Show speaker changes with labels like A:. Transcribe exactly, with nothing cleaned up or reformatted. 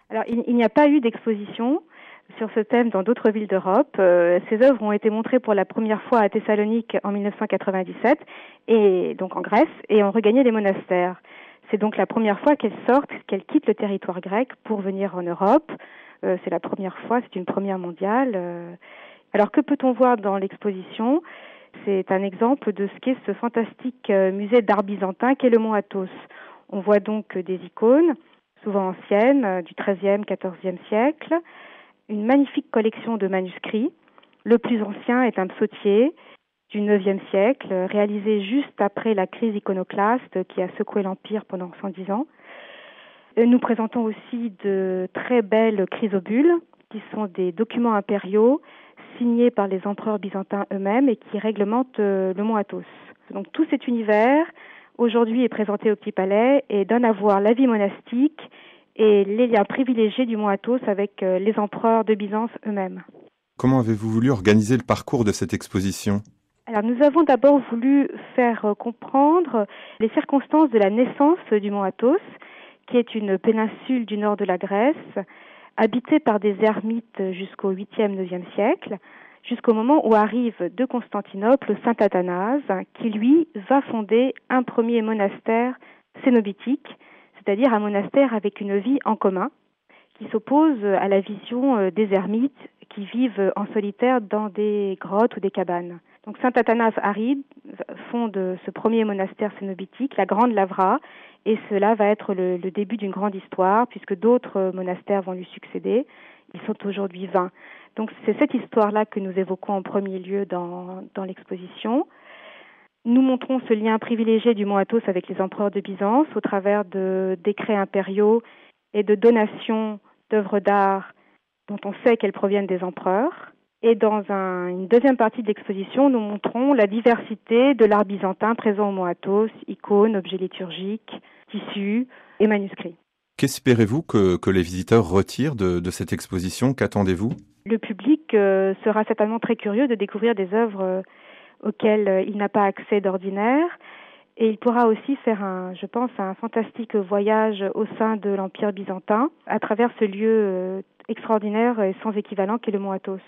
A: Alors, il, il n'y a pas eu d'exposition sur ce thème dans d'autres villes d'Europe. Euh, ces œuvres ont été montrées pour la première fois à Thessalonique en mille neuf cent quatre-vingt-dix-sept, et donc en Grèce, et ont regagné les monastères. C'est donc la première fois qu'elles sortent, qu'elles quittent le territoire grec pour venir en Europe. Euh, c'est la première fois, c'est une première mondiale. Euh, alors que peut-on voir dans l'exposition ? C'est un exemple de ce qu'est ce fantastique euh, musée d'art byzantin qu'est le Mont Athos. On voit donc des icônes, souvent anciennes, euh, du treizième, quatorzième siècle, une magnifique collection de manuscrits. Le plus ancien est un psautier du neuvième siècle, réalisé juste après la crise iconoclaste qui a secoué l'Empire pendant cent dix ans. Nous présentons aussi de très belles chrysobules, qui sont des documents impériaux signés par les empereurs byzantins eux-mêmes et qui réglementent le Mont Athos. Donc tout cet univers, aujourd'hui, est présenté au Petit Palais et donne à voir la vie monastique et les liens privilégiés du Mont Athos avec les empereurs de Byzance eux-mêmes.
B: Comment avez-vous voulu organiser le parcours de cette exposition ?
A: Alors nous avons d'abord voulu faire comprendre les circonstances de la naissance du Mont Athos, qui est une péninsule du nord de la Grèce, habitée par des ermites jusqu'au huitième, neuvième siècle, jusqu'au moment où arrive de Constantinople saint Athanase, qui lui va fonder un premier monastère cénobitique, c'est-à-dire un monastère avec une vie en commun, qui s'oppose à la vision des ermites qui vivent en solitaire dans des grottes ou des cabanes. Donc saint Athanase arrive, fonde ce premier monastère cénobitique, la Grande Lavra, et cela va être le, le début d'une grande histoire, puisque d'autres monastères vont lui succéder. Ils sont aujourd'hui vingt. Donc c'est cette histoire-là que nous évoquons en premier lieu dans, dans l'exposition. Nous montrons ce lien privilégié du Mont Athos avec les empereurs de Byzance au travers de décrets impériaux et de donations d'œuvres d'art dont on sait qu'elles proviennent des empereurs. Et dans un, une deuxième partie de l'exposition, nous montrons la diversité de l'art byzantin présent au Mont Athos, icônes, objets liturgiques, tissus et manuscrits.
B: Qu'espérez-vous que, que les visiteurs retirent de, de cette exposition ? Qu'attendez-vous ?
A: Le public euh, sera certainement très curieux de découvrir des œuvres euh, auxquelles euh, il n'a pas accès d'ordinaire. Et il pourra aussi faire, un, je pense, un fantastique voyage au sein de l'Empire byzantin à travers ce lieu euh, extraordinaire et sans équivalent qu'est le Mont Athos.